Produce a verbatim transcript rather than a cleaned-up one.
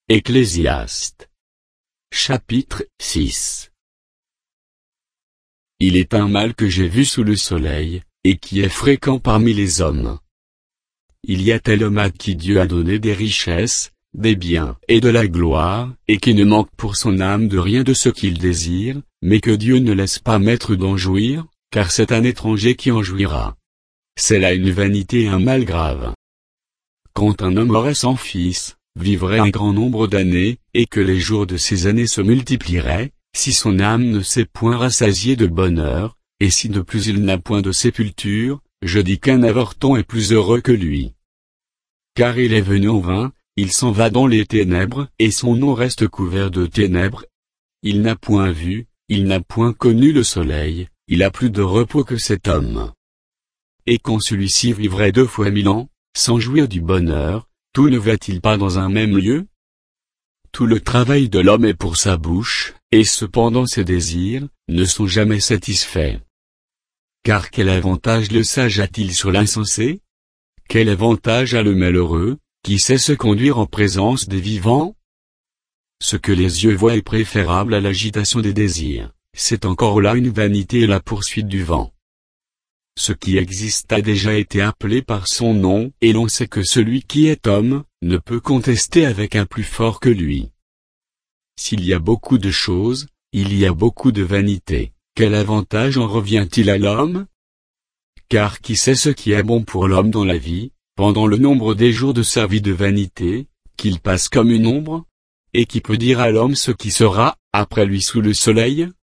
Ecclésiaste. Chapitre six. Il est un mal que j'ai vu sous le soleil, et qui est fréquent parmi les hommes. Il y a tel homme à qui Dieu a donné des richesses, des biens et de la gloire, et qui ne manque pour son âme de rien de ce qu'il désire, mais que Dieu ne laisse pas maître d'en jouir, car c'est un étranger qui en jouira. C'est là une vanité et un mal grave. Quand un homme aurait cent fils, vivrait un grand nombre d'années, et que les jours de ces années se multiplieraient, si son âme ne s'est point rassasiée de bonheur, et si de plus il n'a point de sépulture, je dis qu'un avorton est plus heureux que lui. Car il est venu en vain, il s'en va dans les ténèbres, et son nom reste couvert de ténèbres. Il n'a point vu, il n'a point connu le soleil, il a plus de repos que cet homme. Et quand celui-ci vivrait deux fois mille ans, sans jouir du bonheur, tout ne va-t-il pas dans un même lieu? Tout le travail de l'homme est pour sa bouche, et cependant ses désirs ne sont jamais satisfaits. Car quel avantage le sage a-t-il sur l'insensé? Quel avantage a le malheureux, qui sait se conduire en présence des vivants? Ce que les yeux voient est préférable à l'agitation des désirs, c'est encore là une vanité et la poursuite du vent. Ce qui existe a déjà été appelé par son nom, et l'on sait que celui qui est homme, ne peut contester avec un plus fort que lui. S'il y a beaucoup de choses, il y a beaucoup de vanité, quel avantage en revient-il à l'homme? Car qui sait ce qui est bon pour l'homme dans la vie, pendant le nombre des jours de sa vie de vanité, qu'il passe comme une ombre? Et qui peut dire à l'homme ce qui sera, après lui sous le soleil?